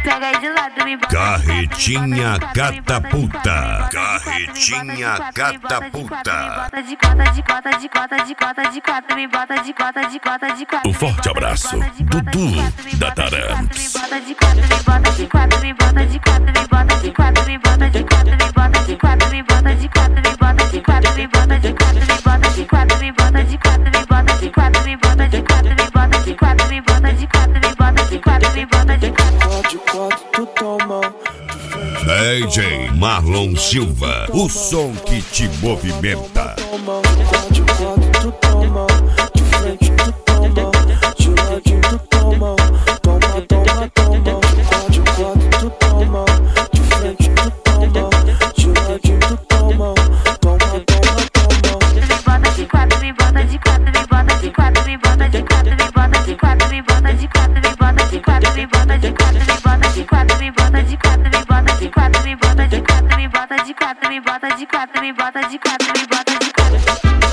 Pega aí de lado, me bota. Carretinha catapulta. Carretinha catapulta. De cota, de cota, de cota, de cota, de cota, me bota de cota, de cota, de cota. Um forte abraço, Dudu da Taramps. Me bota de quatro, me bota de quatro, me bota de quatro, me bota de quatro, me bota de quatro, me bota de quatro, me bota de quatro, me bota de quatro, me bota de quatro, me bota de quatro, me bota de quatro, me bota de quatro, me bota de quatro, me bota de quatro, me bota de quatro, me bota de quatro, me bota de quatro. Tu toma. DJ Marlon Silva, o som que te movimenta. De quatro tu toma, de frente tu toma, de ladinho tu toma, toma, toma, toma. De quatro tu toma, de frente tu toma, de ladinho tu toma, toma, toma, toma. Me bota de quatro, me bota de quatro, me bota de quatro, me bota de quatro, me bota de quatro, me bota de quatro, me bota de quatro, me bota de quatro, me bota de quatro, me bota de quatro, me bota de quatro, me bota de quatro, me bota de quatro, me bota de quatro, me bota de quatro, me bota de quatro.